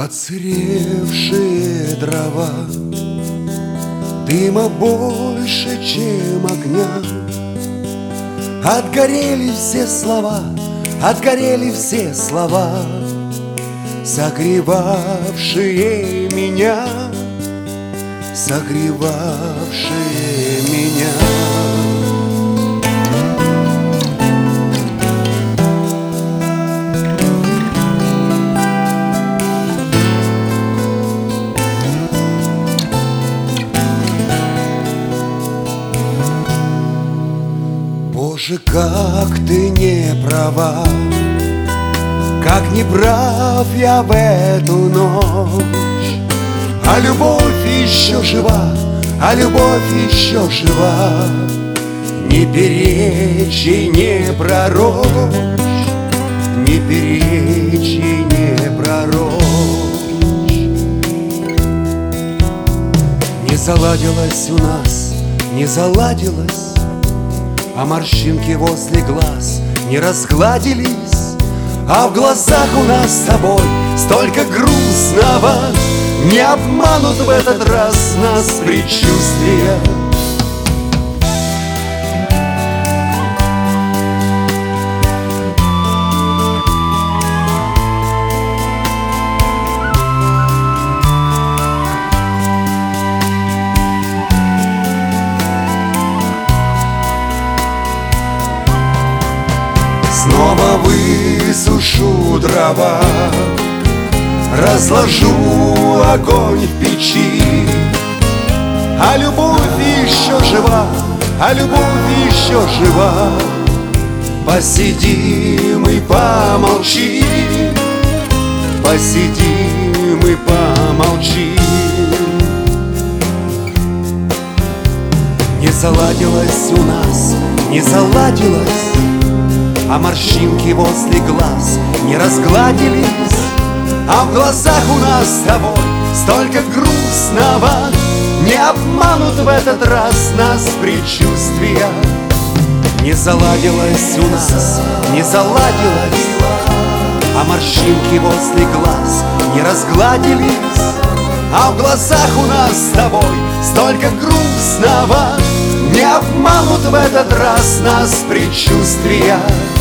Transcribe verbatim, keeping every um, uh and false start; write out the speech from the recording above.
Отсыревшие дрова, дыма больше, чем огня. Отгорели все слова, отгорели все слова, согревавшие меня, согревавшие меня. Боже, как ты не права, как не прав я в эту ночь. А любовь еще жива, а любовь еще жива. Не перечь и не пророчь, не перечь и не пророчь. Не заладилось у нас, не заладилось, а морщинки возле глаз не разгладились, а в глазах у нас с тобой столько грустного. Не обманут в этот раз нас предчувствия. Снова высушу дрова, разложу огонь в печи. А любовь еще жива, а любовь еще жива. Посидим и помолчим, посидим и помолчим. Не заладилось у нас, не заладилось, а морщинки возле глаз не разгладились, а в глазах у нас с тобой столько грустного. Не обманут в этот раз нас предчувствия. Не заладилось у нас, не заладилось, а морщинки возле глаз не разгладились, а в глазах у нас с тобой столько грустного. Не обманут в этот раз нас предчувствия.